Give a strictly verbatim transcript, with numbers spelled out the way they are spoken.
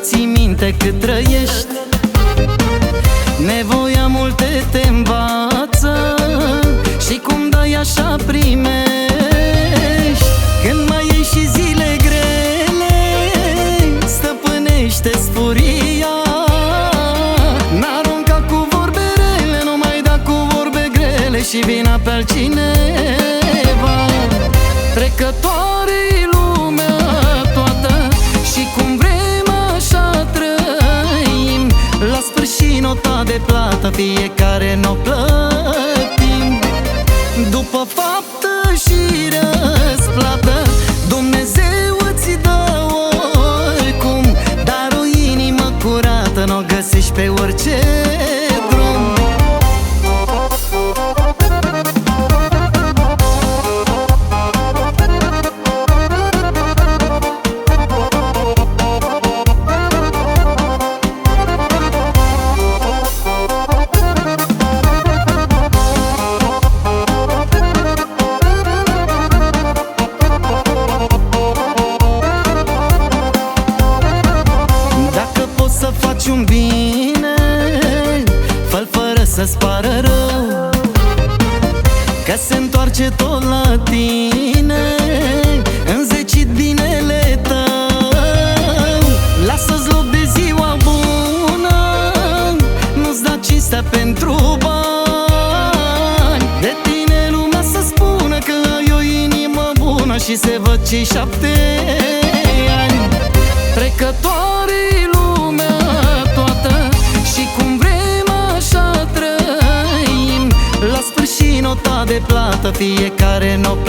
ții minte cât trăiești. Nevoia multe te învață și cum dai așa primești. Când mai ai și zile grele, stăpânește-ți furia. N-arunca cu vorbe rele, nu mai da cu vorbe grele și vina pe altcineva. Trecătoare-i lumea toată și cum vrem așa trăim. La sfârșit nota de plată fiecare n-o plătim. După faptă și răsplată Dumnezeu îți dă oricum, dar o inimă curată n-o găsești pe orice drum. Să faci un bine, fă-l fără să-ți pară rău, că se întoarce tot la tine, înzecit binele tău. Lasă-ți loc de ziua bună, nu-ți da cinstea pentru bani. De tine lumea să spună că ai o inimă bună și se văd cei șapte ani. Trecătoare-i lumea toată și cum vrem așa trăim. La sfârșit nota de plată fiecare n-o